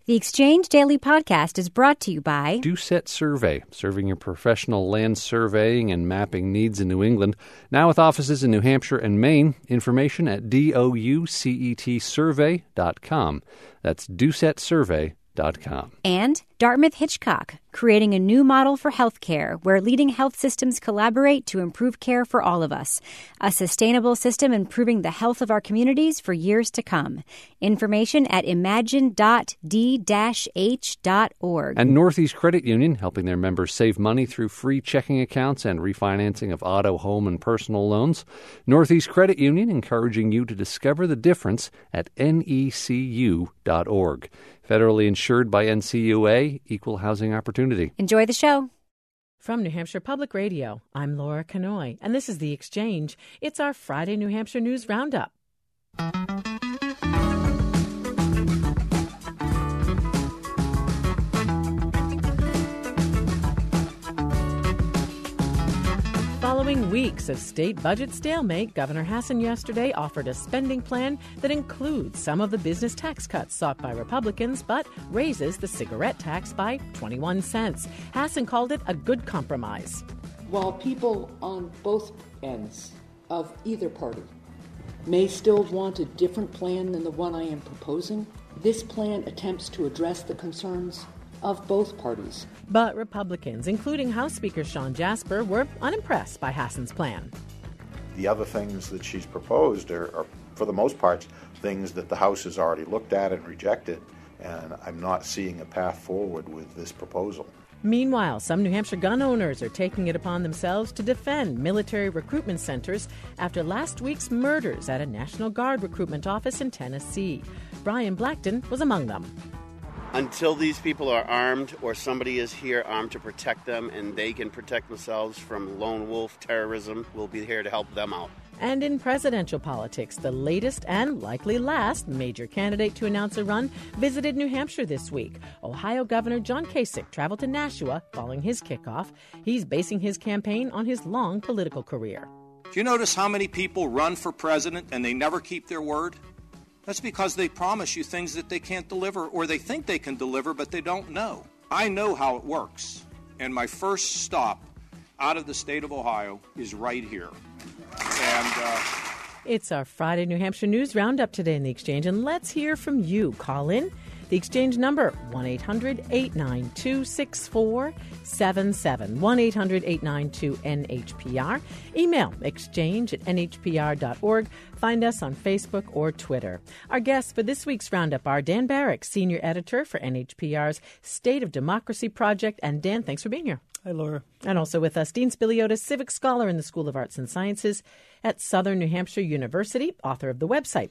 The Exchange Daily Podcast is brought to you by Doucette Survey, serving your professional land surveying and mapping needs in New England. Now with offices in New Hampshire and Maine. Information at doucetsurvey.com. That's doucetsurvey.com. And Dartmouth Hitchcock, creating a new model for healthcare where leading health systems collaborate to improve care for all of us. A sustainable system improving the health of our communities for years to come. Information at imagine.d-h.org. And Northeast Credit Union, helping their members save money through free checking accounts and refinancing of auto, home, and personal loans. Northeast Credit Union encouraging you to discover the difference at necu.org. Federally insured by NCUA, Equal Housing Opportunity. Enjoy the show. From New Hampshire Public Radio, I'm Laura Canoy, and this is The Exchange. It's our Friday New Hampshire News Roundup. Following weeks of state budget stalemate, Governor Hassan yesterday offered a spending plan that includes some of the business tax cuts sought by Republicans, but raises the cigarette tax by 21 cents. Hassan called it a good compromise. While people on both ends of either party may still want a different plan than the one I am proposing, this plan attempts to address the concerns of both parties. But Republicans, including House Speaker Sean Jasper, were unimpressed by Hassan's plan. The other things that she's proposed are, for the most part, things that the House has already looked at and rejected, and I'm not seeing a path forward with this proposal. Meanwhile, some New Hampshire gun owners are taking it upon themselves to defend military recruitment centers after last week's murders at a National Guard recruitment office in Tennessee. Brian Blackton was among them. Until these people are armed or somebody is here armed to protect them and they can protect themselves from lone wolf terrorism, we'll be here to help them out. And in presidential politics, the latest and likely last major candidate to announce a run visited New Hampshire this week. Ohio Governor John Kasich traveled to Nashua following his kickoff. He's basing his campaign on his long political career. Do you notice how many people run for president and they never keep their word? That's because they promise you things that they can't deliver, or they think they can deliver, but they don't know. I know how it works, and my first stop out of the state of Ohio is right here. It's our Friday New Hampshire News Roundup today in The Exchange, and let's hear from you. Call in. The Exchange number, 1-800-892-6477, 1-800-892-NHPR. Email exchange@nhpr.org. Find us on Facebook or Twitter. Our guests for this week's Roundup are Dan Barrick, Senior Editor for NHPR's State of Democracy Project. And Dan, thanks for being here. Hi, Laura. And also with us, Dean Spiliotis, Civic Scholar in the School of Arts and Sciences at Southern New Hampshire University, author of the website,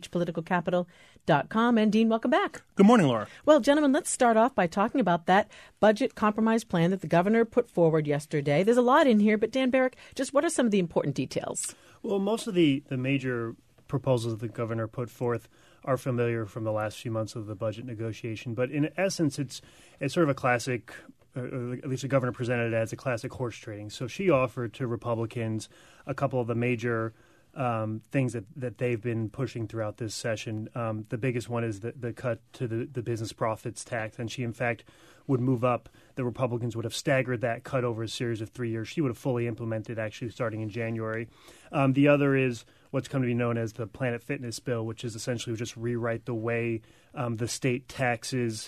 nhpoliticalcapital.com. And Dean, welcome back. Good morning, Laura. Well, gentlemen, let's start off by talking about that budget compromise plan that the governor put forward yesterday. There's a lot in here, but Dan Barrick, just what are some of the important details? Well, most of the major proposals that the governor put forth are familiar from the last few months of the budget negotiation. But in essence, it's sort of a classic, or at least the governor presented it as a classic horse trading. So she offered to Republicans a couple of the major things that they've been pushing throughout this session. The biggest one is the cut to the business profits tax. And she, in fact, would move up. The Republicans would have staggered that cut over a series of 3 years. She would have fully implemented, actually, starting in January. The other is what's come to be known as the Planet Fitness bill, which is essentially just rewrite the way the state taxes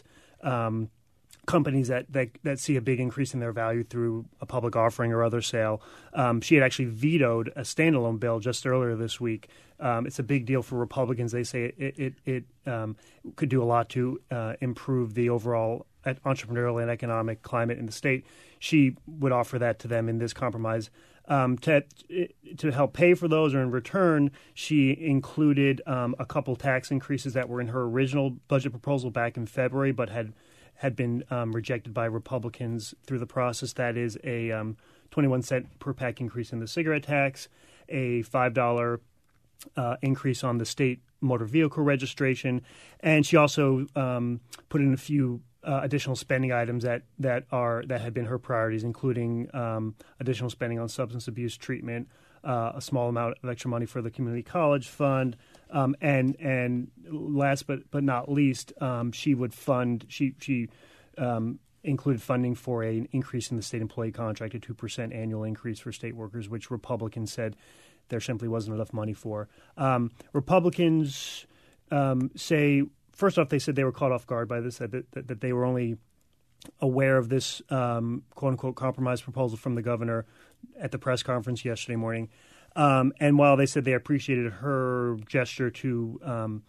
companies that see a big increase in their value through a public offering or other sale. She had actually vetoed a standalone bill just earlier this week. It's a big deal for Republicans. They say it could do a lot to improve the overall entrepreneurial and economic climate in the state. She would offer that to them in this compromise. To help pay for those, or in return, she included a couple tax increases that were in her original budget proposal back in February, but had been rejected by Republicans through the process. That is a 21-cent per pack increase in the cigarette tax, a $5 increase on the state motor vehicle registration, and she also put in a few additional spending items that had been her priorities, including additional spending on substance abuse treatment, a small amount of extra money for the community college fund, And last but not least, she would fund. She included funding for an increase in the state employee contract, a 2% annual increase for state workers, which Republicans said there simply wasn't enough money for. Republicans say, first off, they said they were caught off guard by this, that they were only aware of this quote-unquote compromise proposal from the governor at the press conference yesterday morning. And while they said they appreciated her gesture to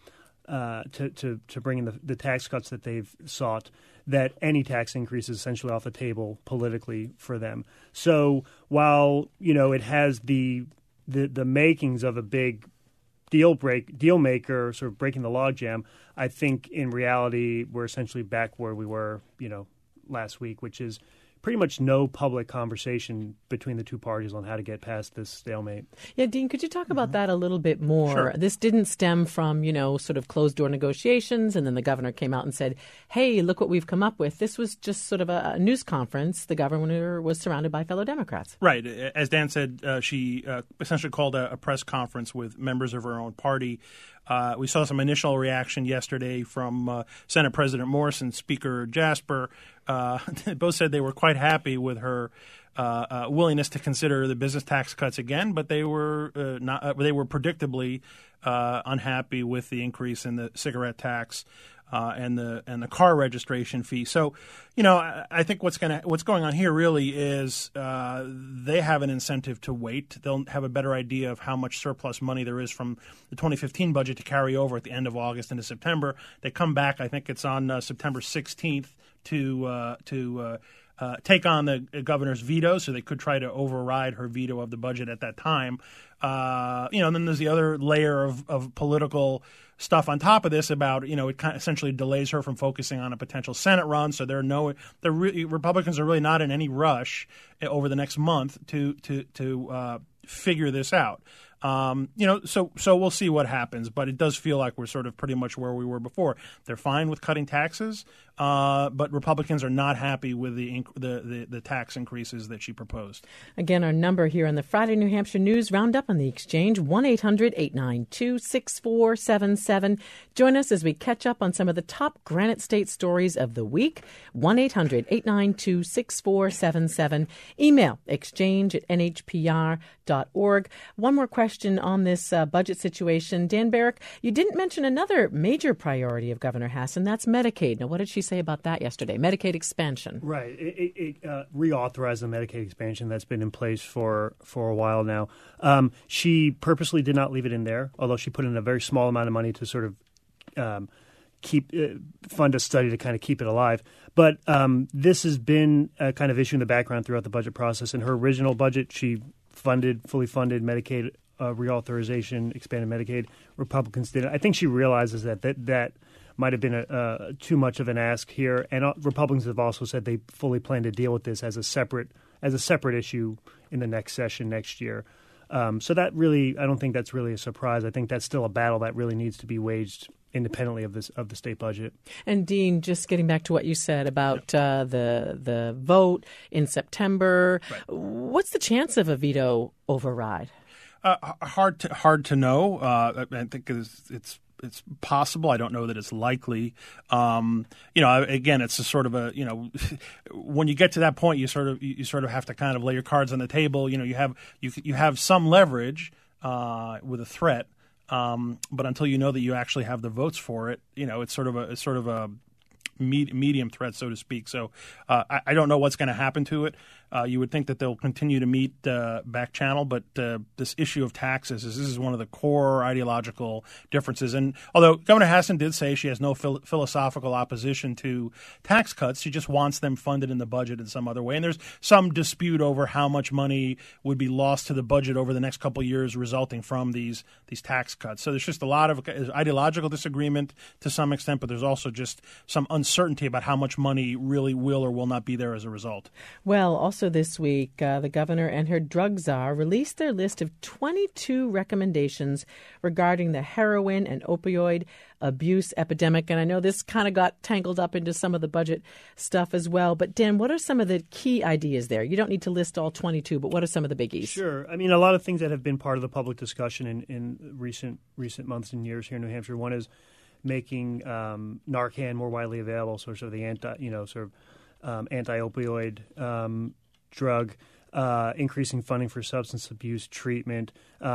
bring in the tax cuts that they've sought, that any tax increase is essentially off the table politically for them. So while it has the makings of a big deal maker, sort of breaking the logjam, I think in reality we're essentially back where we were last week, which is pretty much no public conversation between the two parties on how to get past this stalemate. Yeah, Dean, could you talk about that a little bit more? Sure. This didn't stem from, sort of closed-door negotiations, and then the governor came out and said, hey, look what we've come up with. This was just sort of a news conference. The governor was surrounded by fellow Democrats. Right. As Dan said, she essentially called a press conference with members of her own party. We saw some initial reaction yesterday from Senate President Morse and Speaker Jasper. Both said they were quite happy with her willingness to consider the business tax cuts again, but they were They were predictably unhappy with the increase in the cigarette tax and the car registration fee. So, I think what's going on here really is they have an incentive to wait. They'll have a better idea of how much surplus money there is from the 2015 budget to carry over at the end of August into September. They come back. I think it's on September 16th to take on the governor's veto, so they could try to override her veto of the budget at that time. And then there's the other layer of political stuff on top of this about, it kind of essentially delays her from focusing on a potential Senate run. So Republicans are really not in any rush over the next month to figure this out. So we'll see what happens, but it does feel like we're sort of pretty much where we were before. They're fine with cutting taxes, but Republicans are not happy with the tax increases that she proposed. Again, our number here on the Friday New Hampshire News Roundup on the Exchange, 1-800-892-6477. Join us as we catch up on some of the top Granite State stories of the week. 1-800-892-6477. Email exchange@nhpr.org. One more question on this budget situation. Dan Barrick, you didn't mention another major priority of Governor Hassan. That's Medicaid. Now, what did she say about that yesterday? Medicaid expansion. Right. It reauthorized the Medicaid expansion that's been in place for a while now. She purposely did not leave it in there, although she put in a very small amount of money to sort of fund a study to kind of keep it alive. But this has been a kind of issue in the background throughout the budget process. In her original budget, she fully funded Medicaid reauthorization, expanded Medicaid. Republicans didn't. I think she realizes that might have been too much of an ask here. And Republicans have also said they fully plan to deal with this as a separate issue in the next session next year. So that really, I don't think that's really a surprise. I think that's still a battle that really needs to be waged independently of the state budget. And Dean, just getting back to what you said about the vote in September, right. What's the chance of a veto override? Hard to know. I think it's possible. I don't know that it's likely. Again, it's a sort of a when you get to that point, you sort of have to kind of lay your cards on the table. You have some leverage with a threat, but until you know that you actually have the votes for it, it's sort of a medium threat, so to speak. So I don't know what's going to happen to it. You would think that they'll continue to meet back channel, but this issue of taxes is one of the core ideological differences. And although Governor Hassan did say she has no philosophical opposition to tax cuts, she just wants them funded in the budget in some other way. And there's some dispute over how much money would be lost to the budget over the next couple of years resulting from these tax cuts. So there's just a lot of ideological disagreement to some extent, but there's also just some uncertainty uncertainty about how much money really will or will not be there as a result. Well, also this week, the governor and her drug czar released their list of 22 recommendations regarding the heroin and opioid abuse epidemic. And I know this kind of got tangled up into some of the budget stuff as well. But Dan, what are some of the key ideas there? You don't need to list all 22, but what are some of the biggies? Sure. I mean, a lot of things that have been part of the public discussion in recent months and years here in New Hampshire. One is making Narcan more widely available, so sort of the anti-opioid drug. Increasing funding for substance abuse treatment,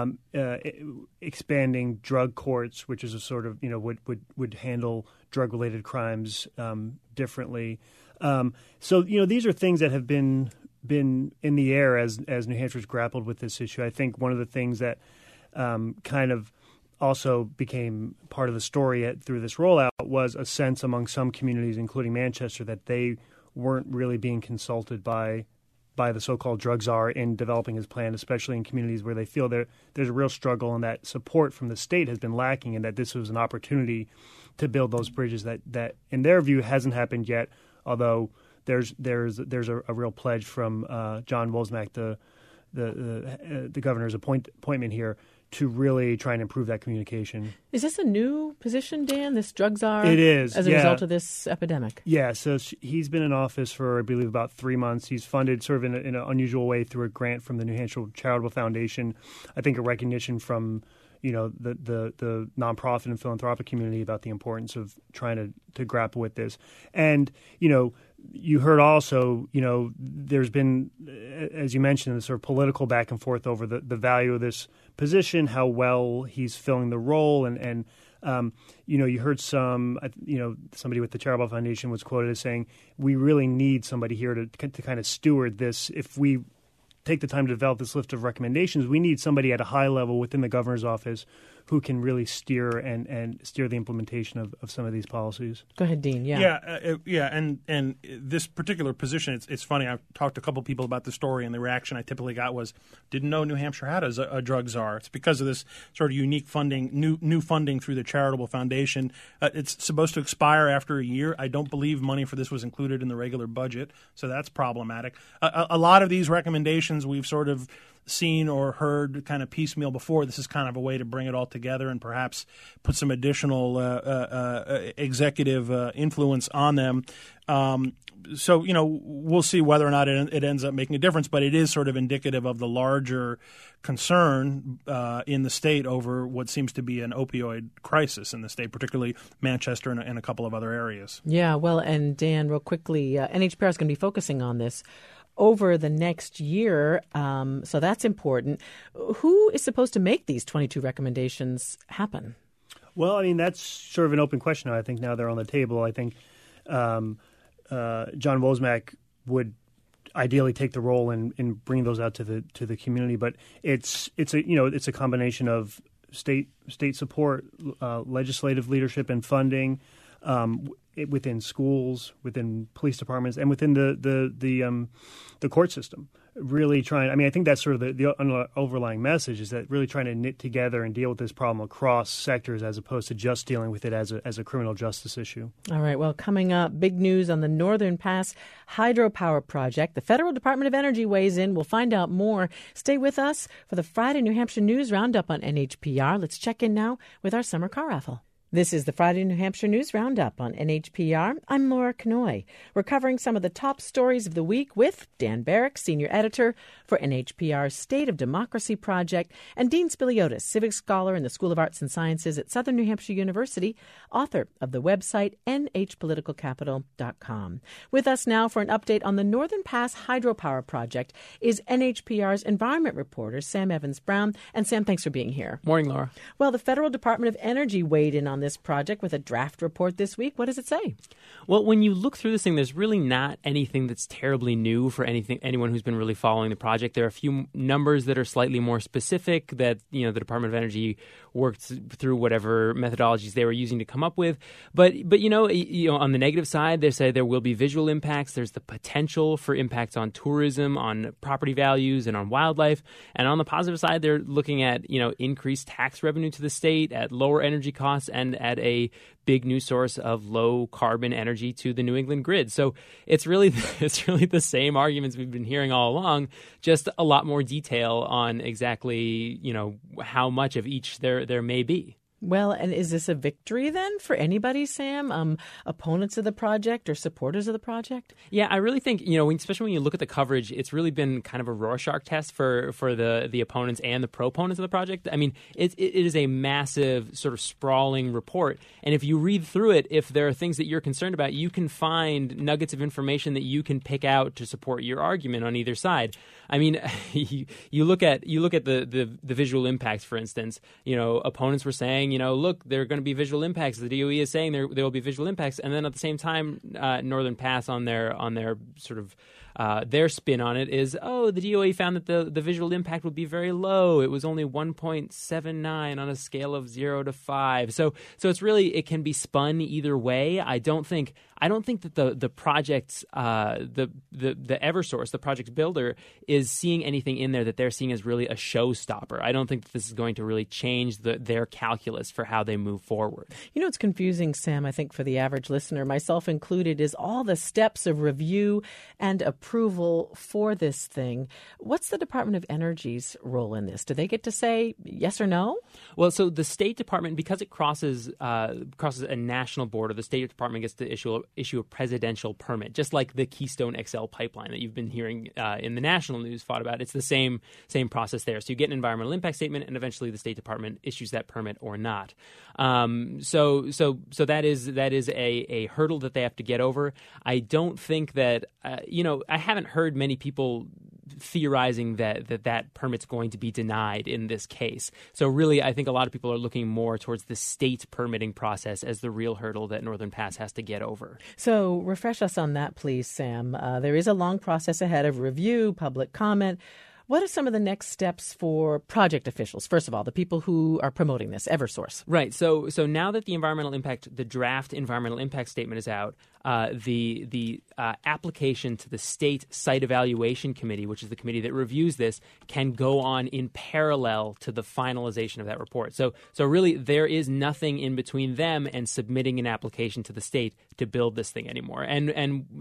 expanding drug courts, which is a sort of would handle drug related crimes differently. So these are things that have been in the air as New Hampshire's grappled with this issue. I think one of the things that kind of also became part of the story through this rollout was a sense among some communities, including Manchester, that they weren't really being consulted by the so-called drug czar in developing his plan, especially in communities where they feel there's a real struggle and that support from the state has been lacking, and that this was an opportunity to build those bridges that in their view hasn't happened yet, although there's a real pledge from John Wozniak, the governor's appointment here, to really try and improve that communication. Is this a new position, Dan, this drug czar? It is, as a result of this epidemic? Yeah, so he's been in office for, I believe, about 3 months. He's funded sort of in an unusual way through a grant from the New Hampshire Charitable Foundation. I think a recognition from the nonprofit and philanthropic community about the importance of trying to grapple with this. And, you heard also, there's been, as you mentioned, this sort of political back and forth over the value of this position, how well he's filling the role. And you heard somebody with the Charitable Foundation was quoted as saying, we really need somebody here to kind of steward this. If we take the time to develop this list of recommendations, we need somebody at a high level within the governor's office who can really steer and steer the implementation of some of these policies. Go ahead, Dean. Yeah, and this particular position, it's funny. I've talked to a couple of people about the story, and the reaction I typically got was, didn't know New Hampshire had a drug czar. It's because of this sort of unique funding, new funding through the Charitable Foundation. It's supposed to expire after a year. I don't believe money for this was included in the regular budget, so that's problematic. A lot of these recommendations we've sort of seen or heard kind of piecemeal before. This is kind of a way to bring it all together and perhaps put some additional executive influence on them. So, we'll see whether or not it ends up making a difference, but it is sort of indicative of the larger concern in the state over what seems to be an opioid crisis in the state, particularly Manchester and a couple of other areas. Yeah, well, and Dan, real quickly, NHPR is going to be focusing on this over the next year, so that's important. Who is supposed to make these 22 recommendations happen? Well, I mean, that's sort of an open question. I think now they're on the table. I think John Wozniak would ideally take the role in bringing those out to the community, but it's a combination of state support, legislative leadership and funding, within schools, within police departments, and within the court system. Really trying. I mean, I think that's sort of the overlying message is that really trying to knit together and deal with this problem across sectors as opposed to just dealing with it as a criminal justice issue. All right. Well, coming up, big news on the Northern Pass hydropower project. The Federal Department of Energy weighs in. We'll find out more. Stay with us for the Friday New Hampshire News Roundup on NHPR. Let's check in now with our summer car raffle. This is the Friday New Hampshire News Roundup on NHPR. I'm Laura Knoy. We're covering some of the top stories of the week with Dan Barrick, Senior Editor for NHPR's State of Democracy Project, and Dean Spiliotis, Civic Scholar in the School of Arts and Sciences at Southern New Hampshire University, author of the website nhpoliticalcapital.com. With us now for an update on the Northern Pass hydropower project is NHPR's environment reporter, Sam Evans-Brown. And Sam, thanks for being here. Morning, Laura. Well, the Federal Department of Energy weighed in on this project with a draft report this week. What does it say? Well, when you look through this thing, there's really not anything that's terribly new for anyone who's been really following the project. There are a few numbers that are slightly more specific that, the Department of Energy worked through whatever methodologies they were using to come up with. But on the negative side, they say there will be visual impacts. There's the potential for impacts on tourism, on property values, and on wildlife. And on the positive side, they're looking at, increased tax revenue to the state at lower energy costs and and add a big new source of low carbon energy to the New England grid. So it's really the same arguments we've been hearing all along, just a lot more detail on exactly, how much of each there may be. Well, and is this a victory then for anybody, Sam? Opponents of the project or supporters of the project? Yeah, I really think, especially when you look at the coverage, it's really been kind of a Rorschach test for the opponents and the proponents of the project. I mean, it is a massive sort of sprawling report. And if you read through it, if there are things that you're concerned about, you can find nuggets of information that you can pick out to support your argument on either side. I mean, you look at the visual impacts, for instance. Opponents were saying, look, there are going to be visual impacts. The DOE is saying there will be visual impacts, and then at the same time, Northern Pass on their sort of their spin on it is, the DOE found that the visual impact would be very low. It was only 1.79 on a scale of 0 to 5. So it's really, it can be spun either way. I don't think that the project's the Eversource, the project builder, is seeing anything in there that they're seeing as really a showstopper. I don't think that this is going to really change their calculus for how they move forward. It's confusing, Sam, I think, for the average listener, myself included, is all the steps of review and approval for this thing. What's the Department of Energy's role in this? Do they get to say yes or no? Well, so the State Department, because it crosses a national border, the State Department gets to issue a presidential permit, just like the Keystone XL pipeline that you've been hearing in the national news fought about. It's the same process there. So you get an environmental impact statement, and eventually the State Department issues that permit or not. So that is a hurdle that they have to get over. I don't think that I haven't heard many people theorizing that permit's going to be denied in this case. So really, I think a lot of people are looking more towards the state permitting process as the real hurdle that Northern Pass has to get over. So refresh us on that, please, Sam. There is a long process ahead of review, public comment. What are some of the next steps for project officials? First of all, the people who are promoting this, Eversource. Right. So now that the draft environmental impact statement is out, the application to the State Site Evaluation Committee, which is the committee that reviews this, can go on in parallel to the finalization of that report. So really, there is nothing in between them and submitting an application to the state to build this thing anymore. And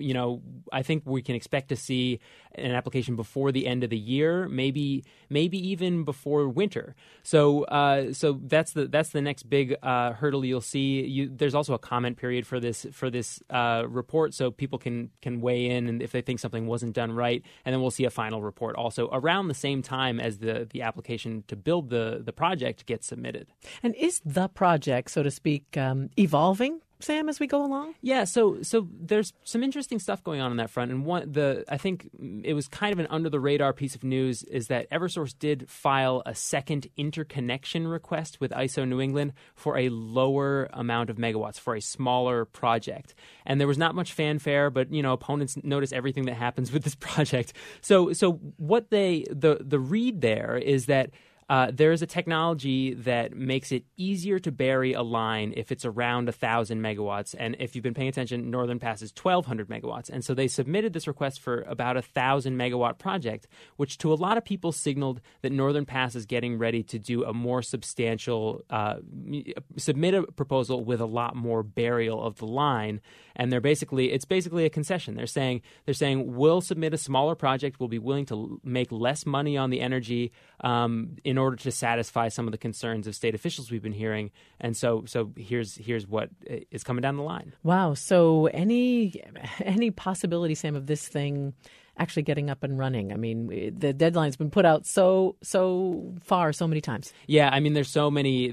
I think we can expect to see an application before the end of the year, maybe even before winter. So that's the next big hurdle you'll see. There's also a comment period for this report, so people can weigh in, and if they think something wasn't done right, and then we'll see a final report also around the same time as the application to build the project gets submitted. And is the project, so to speak, evolving, Sam, as we go along? Yeah, so there's some interesting stuff going on that front, and I think it was kind of an under the radar piece of news is that Eversource did file a second interconnection request with ISO New England for a lower amount of megawatts for a smaller project, and there was not much fanfare, but opponents notice everything that happens with this project. So what the read there is that there is a technology that makes it easier to bury a line if it's around 1,000 megawatts. And if you've been paying attention, Northern Pass is 1,200 megawatts. And so they submitted this request for about 1,000 megawatt project, which to a lot of people signaled that Northern Pass is getting ready to do a more substantial, submit a proposal with a lot more burial of the line. And it's basically a concession. They're saying we'll submit a smaller project. We'll be willing to make less money on the energy in order to satisfy some of the concerns of state officials we've been hearing. And so here's what is coming down the line. Wow. So any possibility, Sam, of this thing actually getting up and running? I mean, the deadline's been put out so far, so many times. Yeah, I mean, there's so many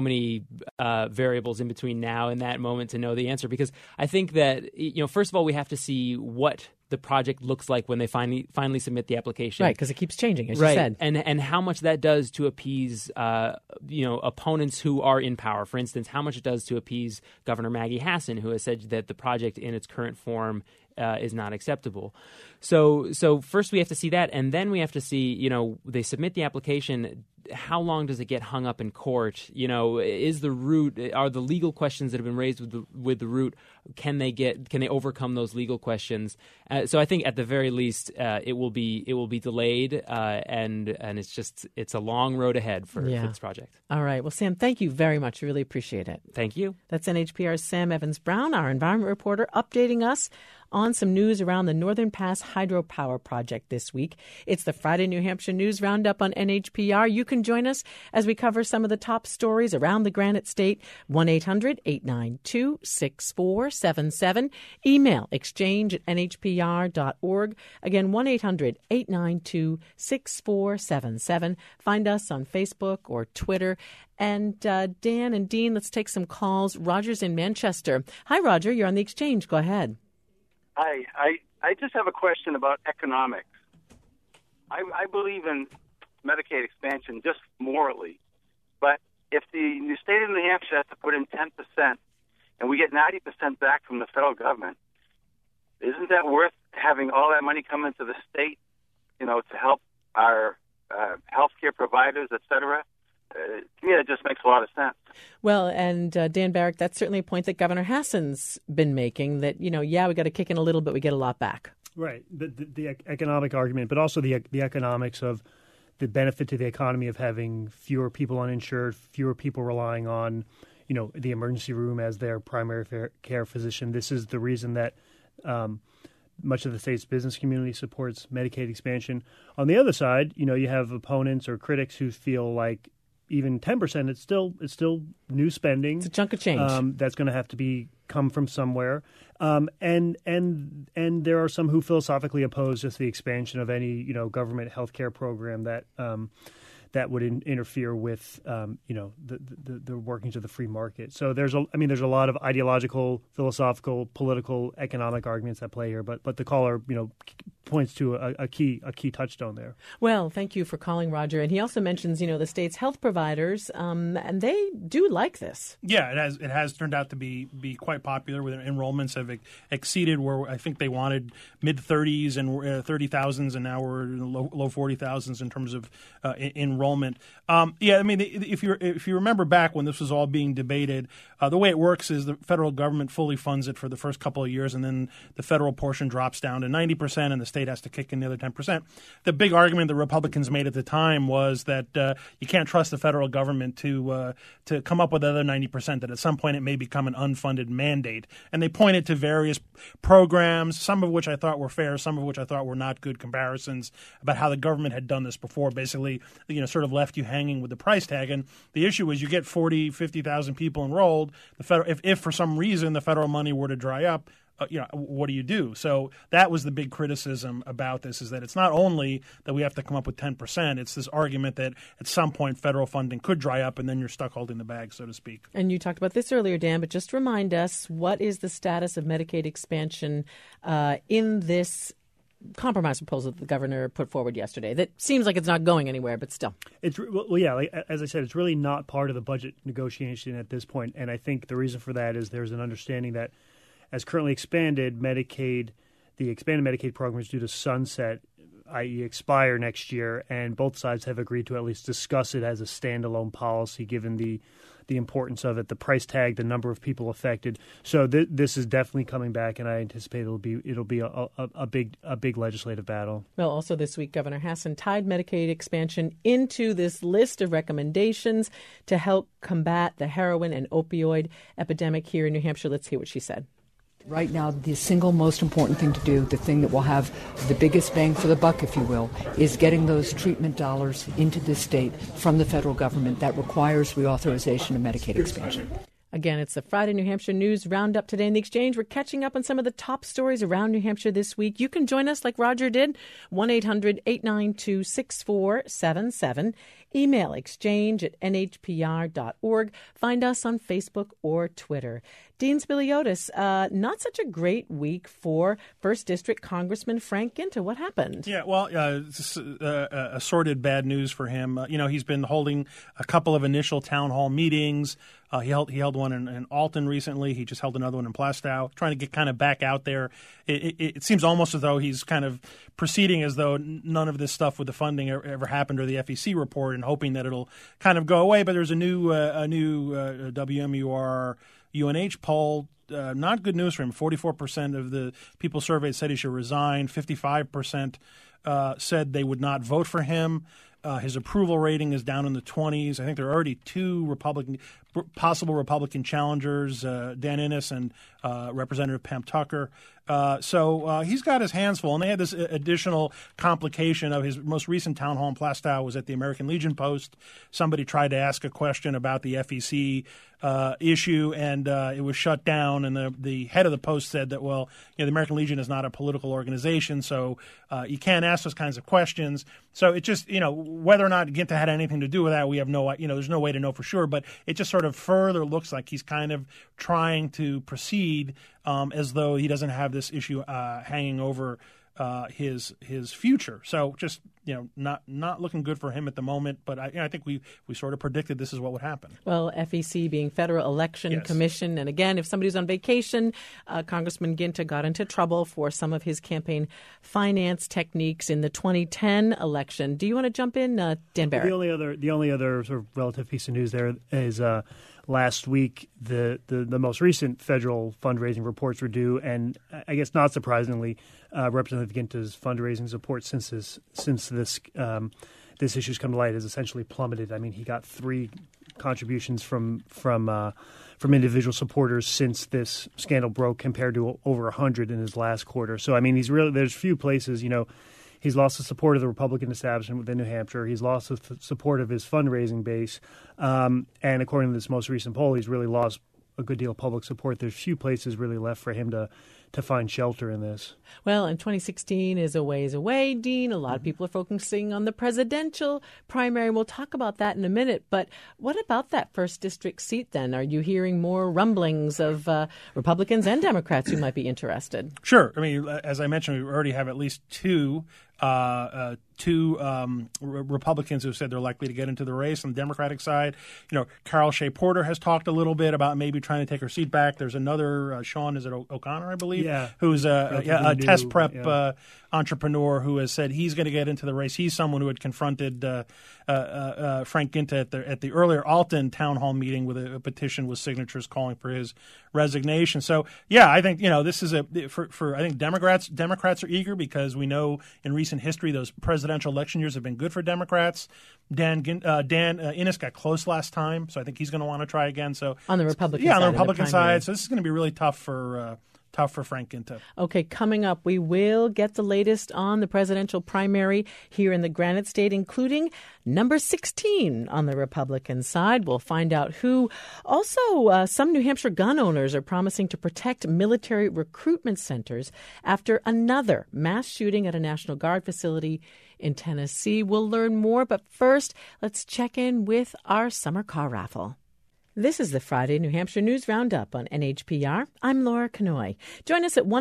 variables in between now and that moment to know the answer, because I think that first of all, we have to see what the project looks like when they finally submit the application. Right, because it keeps changing, as you said. And how much that does to appease opponents who are in power. For instance, how much it does to appease Governor Maggie Hassan, who has said that the project in its current form is not acceptable. So first we have to see that, and then we have to see, they submit the application. how long does it get hung up in court? Is the route, are the legal questions that have been raised with the route, can they overcome those legal questions? So I think at the very least, it will be delayed, and it's a long road ahead for this project. All right. Well, Sam, thank you very much. Really appreciate it. Thank you. That's NHPR's Sam Evans-Brown, our environment reporter, updating us on some news around the Northern Pass hydropower project this week. It's the Friday New Hampshire News Roundup on NHPR. You can join us as we cover some of the top stories around the Granite State. 1-800-892-6477. Email exchange@nhpr.org. Again, 1-800-892-6477. Find us on Facebook or Twitter. And Dan and Dean, let's take some calls. Roger's in Manchester. Hi, Roger. You're on the Exchange. Go ahead. Hi. I just have a question about economics. I believe in Medicaid expansion just morally, but if the state of New Hampshire has to put in 10% and we get 90% back from the federal government, isn't that worth having all that money come into the state, to help our healthcare providers, et cetera? To me, that just makes a lot of sense. Well, and Dan Barrick, that's certainly a point that Governor Hassan's been making, that, we got to kick in a little, but we get a lot back. Right. The economic argument, but also the economics of the benefit to the economy of having fewer people uninsured, fewer people relying on, the emergency room as their primary care physician. This is the reason that much of the state's business community supports Medicaid expansion. On the other side, you have opponents or critics who feel like even 10%, it's still new spending. It's a chunk of change. That's going to have to come from somewhere. And there are some who philosophically oppose just the expansion of any government healthcare program that would interfere with the workings of the free market. So there's a lot of ideological, philosophical, political, economic arguments at play here. But the caller points to a key touchstone there. Well, thank you for calling, Roger. And he also mentions the state's health providers, and they do like this. Yeah, it has turned out to be quite popular. With enrollments have exceeded where I think they wanted mid-30s and 30,000s, and now we're in the low 40,000s in terms of enrollment. If you remember back when this was all being debated, the way it works is the federal government fully funds it for the first couple of years, and then the federal portion drops down to 90%, and the state has to kick in the other 10%. The big argument the Republicans made at the time was that you can't trust the federal government to come up with the other 90%, that at some point it may become an unfunded mandate. And they pointed to various programs, some of which I thought were fair, some of which I thought were not good comparisons about how the government had done this before, basically sort of left you hanging with the price tag. And the issue is you get 40, 50,000 people enrolled. If for some reason the federal money were to dry up, what do you do? So that was the big criticism about this, is that it's not only that we have to come up with 10%, it's this argument that at some point federal funding could dry up and then you're stuck holding the bag, so to speak. And you talked about this earlier, Dan, but just remind us, what is the status of Medicaid expansion in this compromise proposal that the governor put forward yesterday? That seems like it's not going anywhere, but still. As I said, it's really not part of the budget negotiation at this point. And I think the reason for that is there's an understanding that as currently expanded, the expanded Medicaid program is due to sunset, i.e. expire next year, and both sides have agreed to at least discuss it as a standalone policy, given the importance of it, the price tag, the number of people affected. So this is definitely coming back, and I anticipate it'll be a big legislative battle. Well, also this week, Governor Hassan tied Medicaid expansion into this list of recommendations to help combat the heroin and opioid epidemic here in New Hampshire. Let's hear what she said. Right now, the single most important thing to do, the thing that will have the biggest bang for the buck, if you will, is getting those treatment dollars into the state from the federal government. That requires reauthorization of Medicaid expansion. Again, it's the Friday New Hampshire News Roundup today in the Exchange. We're catching up on some of the top stories around New Hampshire this week. You can join us like Roger did, 1-800-892-6477. Email exchange@nhpr.org. Find us on Facebook or Twitter. Dean Spiliotis, not such a great week for 1st District Congressman Frank Ginta. What happened? Yeah, well, assorted bad news for him. He's been holding a couple of initial town hall meetings. He held one in Alton recently. He just held another one in Plastow, trying to get kind of back out there. It seems almost as though he's kind of proceeding as though none of this stuff with the funding ever happened, or the FEC report, and hoping that it'll kind of go away. But there's a new WMUR UNH poll. Not good news for him. 44% of the people surveyed said he should resign. 55% said they would not vote for him. His approval rating is down in the 20s. I think there are already two possible Republican challengers, Dan Innes and Representative Pam Tucker. So he's got his hands full. And they had this additional complication of his most recent town hall in Plastow was at the American Legion Post. Somebody tried to ask a question about the FEC issue, and it was shut down. And the head of the Post said that, the American Legion is not a political organization, so you can't ask those kinds of questions. So it just, whether or not Ginta had anything to do with that, we have there's no way to know for sure. But it just sort of further looks like he's kind of trying to proceed as though he doesn't have this issue hanging over his future. So just not looking good for him at the moment. But I think we sort of predicted this is what would happen. Well, FEC being Federal Election Commission, and again, if somebody's on vacation, Congressman Ginta got into trouble for some of his campaign finance techniques in the 2010 election. Do you want to jump in, Dan Barrett? The only other sort of relative piece of news there is last week the most recent federal fundraising reports were due, and I guess not surprisingly, Representative Ginta's fundraising support since this issue's come to light has essentially plummeted. I mean, he got 3 contributions from individual supporters since this scandal broke, compared to over 100 in his last quarter. So I mean, there's few places, he's lost the support of the Republican establishment within New Hampshire. He's lost the support of his fundraising base. And according to this most recent poll, he's really lost a good deal of public support. There's few places really left for him to find shelter in this. Well, and 2016 is a ways away, Dean. A lot of people are focusing on the presidential primary. We'll talk about that in a minute. But what about that 1st District seat then? Are you hearing more rumblings of Republicans and Democrats who might be interested? Sure. I mean, as I mentioned, we already have at least two Republicans who said they're likely to get into the race. On the Democratic side, Carol Shea Porter has talked a little bit about maybe trying to take her seat back. There's another Sean, is it O'Connor, I believe, who's a test prep entrepreneur who has said he's going to get into the race. He's someone who had confronted Frank Ginta at the earlier Alton town hall meeting with a petition with signatures calling for his resignation. So I think this is for I think Democrats are eager, because we know in recent history those presidential election years have been good for Democrats. Dan Innes got close last time, so I think he's going to want to try again. So on the Republican side, so this is going to be really tough for Frank Ginta. Okay, coming up, we will get the latest on the presidential primary here in the Granite State, including number 16 on the Republican side. We'll find out who. Also, some New Hampshire gun owners are promising to protect military recruitment centers after another mass shooting at a National Guard facility in Tennessee. We'll learn more, but first, let's check in with our summer car raffle. This is the Friday New Hampshire News Roundup on NHPR. I'm Laura Kanoy. Join us at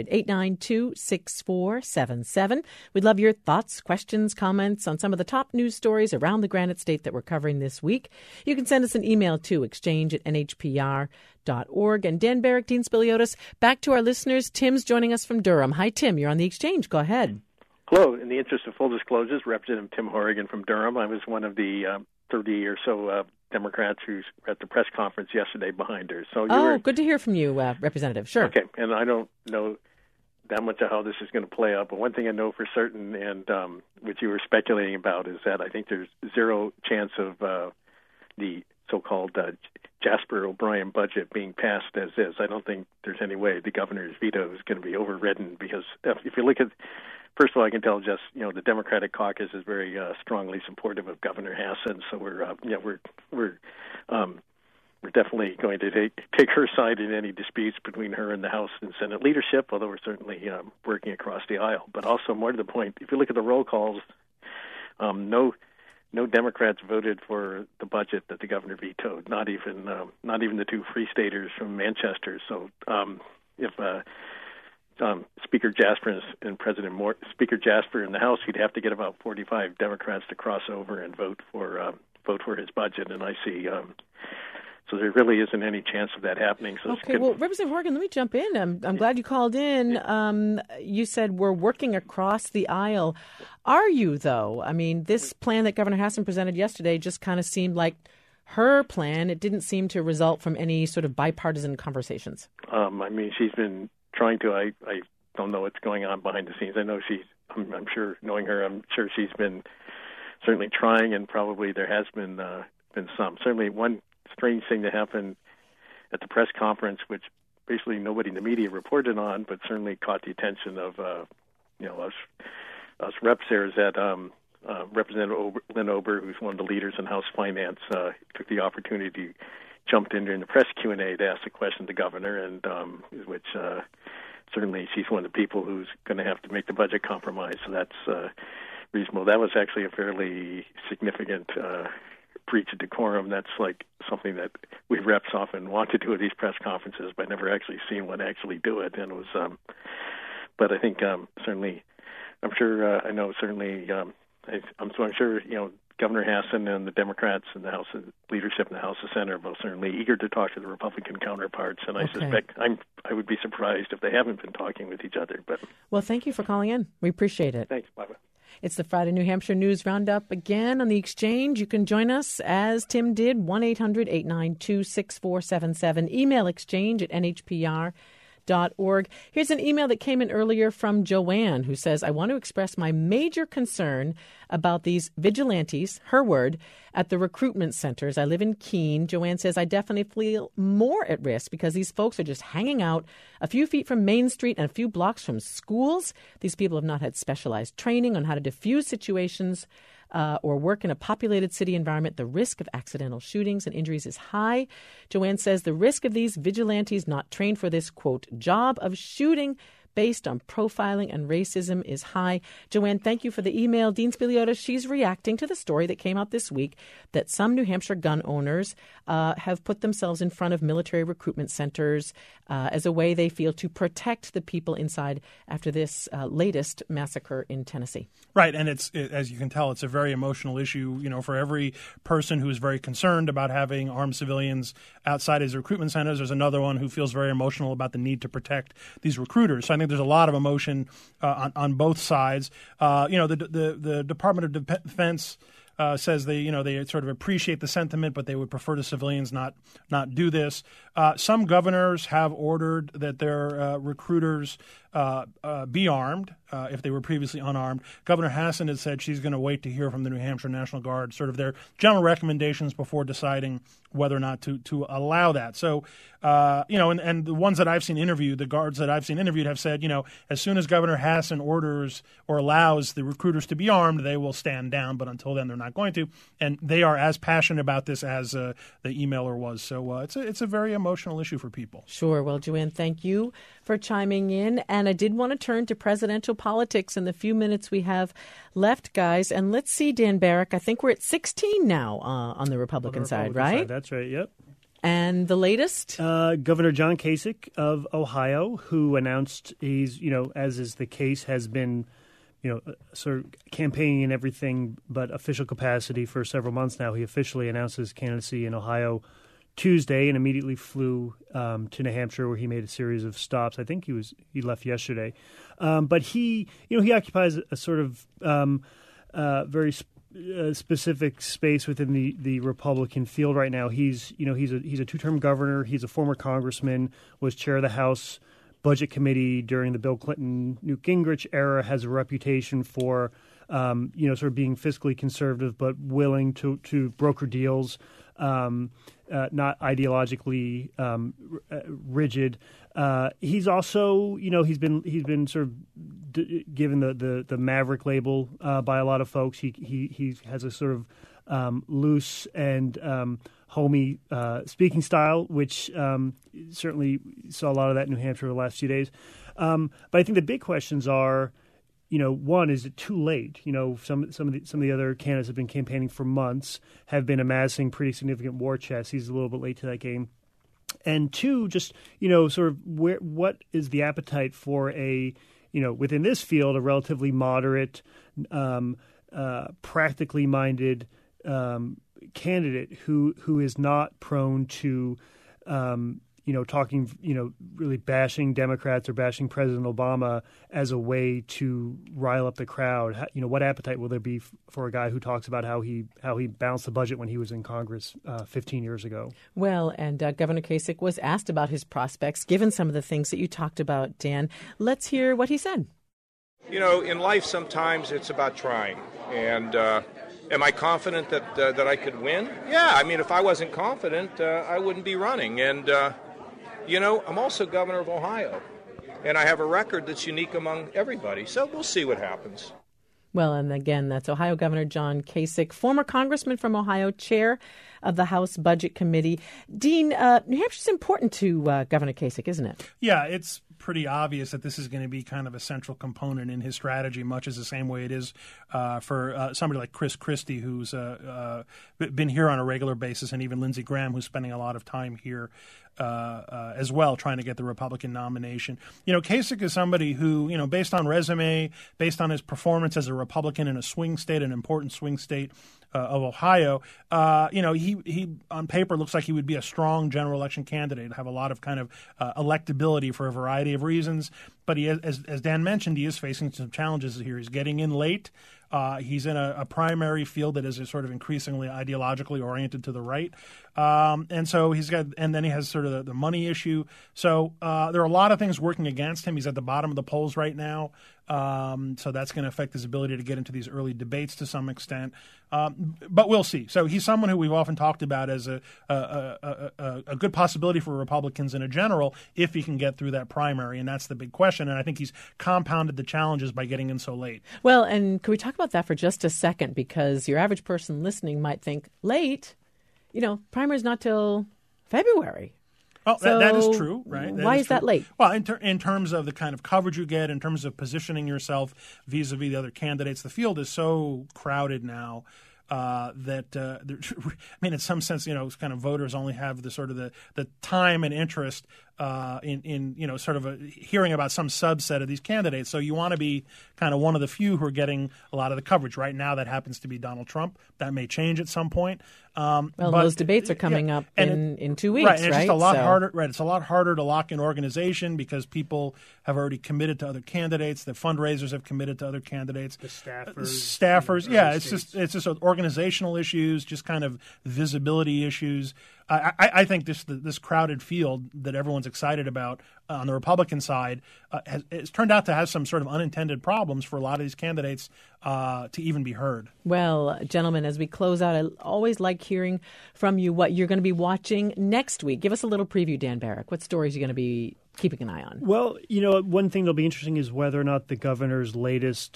1-800-892-6477. We'd love your thoughts, questions, comments on some of the top news stories around the Granite State that we're covering this week. You can send us an email to exchange@nhpr.org. And Dan Barrett, Dean Spiliotis, back to our listeners. Tim's joining us from Durham. Hi, Tim. You're on the Exchange. Go ahead. Hello. In the interest of full disclosures, Representative Tim Horrigan from Durham. I was one of the 30 or so Democrats who's at the press conference yesterday behind her. So good to hear from you, Representative. Sure. Okay, and I don't know that much of how this is going to play out, but one thing I know for certain, and which you were speculating about, is that I think there's zero chance of the so-called Jasper O'Brien budget being passed as is. I don't think there's any way the governor's veto is going to be overridden, because if you look at, first of all, I can tell just, the Democratic caucus is very strongly supportive of Governor Hassan, so we're definitely going to take her side in any disputes between her and the House and Senate leadership, although we're certainly working across the aisle. But also, more to the point, if you look at the roll calls, no no Democrats voted for the budget that the governor vetoed. Not even the two Free Staters from Manchester. So if Speaker Jasper and Speaker Jasper in the House, he'd have to get about 45 Democrats to cross over and vote for his budget. And I see. So there really isn't any chance of that happening. So okay, well, Representative Horgan, let me jump in. I'm glad you called in. You said we're working across the aisle. Are you, though? I mean, this plan that Governor Hassan presented yesterday just kind of seemed like her plan. It didn't seem to result from any sort of bipartisan conversations. I mean, she's been trying to. I don't know what's going on behind the scenes. I know I'm sure, knowing her, I'm sure she's been certainly trying, and probably there has been some. Certainly one strange thing that happened at the press conference, which basically nobody in the media reported on, but certainly caught the attention of us reps there, is that Representative Lynn Ober, who's one of the leaders in House Finance, took the opportunity, jumped in during the press Q&A to ask the question to the governor, and which certainly she's one of the people who's going to have to make the budget compromise, so that's reasonable. That was actually a fairly significant breach of decorum. That's like something that we reps often want to do at these press conferences, but never actually seen one actually do it. And it was, but I think certainly, I'm sure, I know certainly, I'm sure, Governor Hassan and the Democrats in the House leadership in the House of Senate are both certainly eager to talk to the Republican counterparts, and I suspect I would be surprised if they haven't been talking with each other. But well, thank you for calling in. We appreciate it. Thanks. Bye-bye. It's the Friday New Hampshire News Roundup again on the Exchange. You can join us, as Tim did, 1-800-892-6477. Email exchange@nhpr.org. Here's an email that came in earlier from Joanne, who says, I want to express my major concern about these vigilantes, her word, at the recruitment centers. I live in Keene. Joanne says, I definitely feel more at risk because these folks are just hanging out a few feet from Main Street and a few blocks from schools. These people have not had specialized training on how to defuse situations or work in a populated city environment. The risk of accidental shootings and injuries is high. Joanne says the risk of these vigilantes not trained for this, quote, job of shooting based on profiling and racism is high. Joanne, thank you for the email. Dean Spiliotis, she's reacting to the story that came out this week that some New Hampshire gun owners have put themselves in front of military recruitment centers as a way they feel to protect the people inside after this latest massacre in Tennessee. Right, and as you can tell, it's a very emotional issue. For every person who is very concerned about having armed civilians outside his recruitment centers, there's another one who feels very emotional about the need to protect these recruiters. So I think there's a lot of emotion on both sides. The Department of Defense says they sort of appreciate the sentiment, but they would prefer the civilians not do this. Some governors have ordered that their recruiters be armed if they were previously unarmed. Governor Hassan has said she's going to wait to hear from the New Hampshire National Guard, sort of their general recommendations before deciding whether or not to allow that. So, and the ones that I've seen interviewed, the guards that I've seen interviewed have said, as soon as Governor Hassan orders or allows the recruiters to be armed, they will stand down. But until then, they're not going to. And they are as passionate about this as the emailer was. So it's a very emotional issue for people. Sure. Well, Joanne, thank you for chiming in. And I did want to turn to presidential politics in the few minutes we have left, guys. And let's see, Dan Barrack, I think we're at 16 now on the Republican side, right? That's right, yep. And the latest? Governor John Kasich of Ohio, who announced he's, as is the case, has been, sort of campaigning in everything but official capacity for several months now. He officially announced his candidacy in Ohio Tuesday and immediately flew to New Hampshire, where he made a series of stops. I think he left yesterday, but he occupies a sort of very specific space within the Republican field right now. He's a two-term governor. He's a former congressman. Was chair of the House Budget Committee during the Bill Clinton, Newt Gingrich era. Has a reputation for sort of being fiscally conservative, but willing to broker deals. Not ideologically rigid. He's also, he's been sort of given the Maverick label by a lot of folks. He has a sort of loose and homey speaking style, which certainly saw a lot of that in New Hampshire the last few days. But I think the big questions are, one, is it too late? Some of the other candidates have been campaigning for months, have been amassing pretty significant war chests. He's a little bit late to that game. And two, just sort of what is the appetite for within this field, a relatively moderate, practically minded candidate who is not prone to talking, really bashing Democrats or bashing President Obama as a way to rile up the crowd. What appetite will there be for a guy who talks about how he balanced the budget when he was in Congress 15 years ago? Well, and Governor Kasich was asked about his prospects, given some of the things that you talked about, Dan. Let's hear what he said. In life sometimes it's about trying. And am I confident that I could win? Yeah, I mean, if I wasn't confident, I wouldn't be running. And I'm also governor of Ohio, and I have a record that's unique among everybody. So we'll see what happens. Well, and again, that's Ohio Governor John Kasich, former congressman from Ohio, chair of the House Budget Committee. Dean, New Hampshire's important to Governor Kasich, isn't it? Yeah, it's pretty obvious that this is going to be kind of a central component in his strategy, much as the same way it is for somebody like Chris Christie, who's been here on a regular basis, and even Lindsey Graham, who's spending a lot of time here as well, trying to get the Republican nomination. Kasich is somebody who, based on resume, based on his performance as a Republican in a swing state, an important swing state of Ohio, he on paper looks like he would be a strong general election candidate, have a lot of kind of electability for a variety of reasons. But he, as Dan mentioned, he is facing some challenges here. He's getting in late. He's in a primary field that is sort of increasingly ideologically oriented to the right. And so then he has sort of the money issue. So there are a lot of things working against him. He's at the bottom of the polls right now. So that's going to affect his ability to get into these early debates to some extent. But we'll see. So he's someone who we've often talked about as a good possibility for Republicans in a general if he can get through that primary. And that's the big question. And I think he's compounded the challenges by getting in so late. Well, and can we talk about that for just a second? Because your average person listening might think, late? Primary's not till February. Oh, so that is true, right? Why is that late? Well, in terms of the kind of coverage you get, in terms of positioning yourself vis-a-vis the other candidates, the field is so crowded now that in some sense, kind of voters only have the sort of the time and interest in sort of hearing about some subset of these candidates. So you want to be kind of one of the few who are getting a lot of the coverage. Right now, that happens to be Donald Trump. That may change at some point. But those debates are coming up in 2 weeks, right? And it's just a lot harder. Right, it's a lot harder to lock in organization because people have already committed to other candidates. The fundraisers have committed to other candidates. The staffers. Yeah, it's just organizational issues, just kind of visibility issues. I think this crowded field that everyone's excited about on the Republican side has turned out to have some sort of unintended problems for a lot of these candidates to even be heard. Well, gentlemen, as we close out, I always like hearing from you what you're going to be watching next week. Give us a little preview, Dan Barrack. What stories are you going to be keeping an eye on? Well, one thing that'll be interesting is whether or not the governor's latest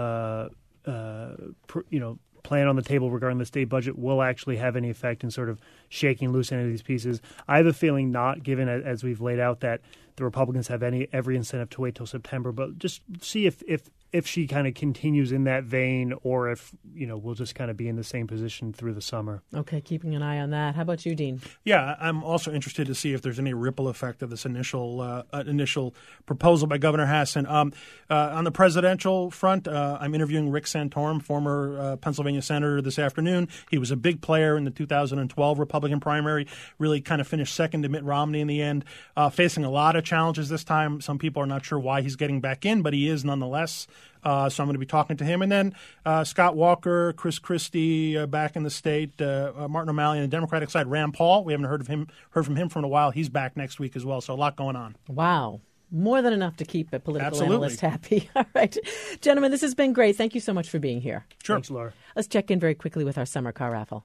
plan on the table regarding the state budget will actually have any effect in sort of shaking loose any of these pieces. I have a feeling not, given as we've laid out that the Republicans have every incentive to wait till September. But just see if she kind of continues in that vein, or if we'll just kind of be in the same position through the summer. Okay, keeping an eye on that. How about you, Dean? Yeah, I'm also interested to see if there's any ripple effect of this initial proposal by Governor Hassan. On the presidential front, I'm interviewing Rick Santorum, former Pennsylvania senator, this afternoon. He was a big player in the 2012 Republican primary, really kind of finished second to Mitt Romney in the end, facing a lot of challenges this time. Some people are not sure why he's getting back in, but he is nonetheless. So I'm going to be talking to him. And then Scott Walker, Chris Christie back in the state, Martin O'Malley on the Democratic side, Rand Paul. We haven't heard from him for a while. He's back next week as well. So a lot going on. Wow. More than enough to keep a political analyst happy. All right. Gentlemen, this has been great. Thank you so much for being here. Sure. Thanks, Laura. Let's check in very quickly with our summer car raffle.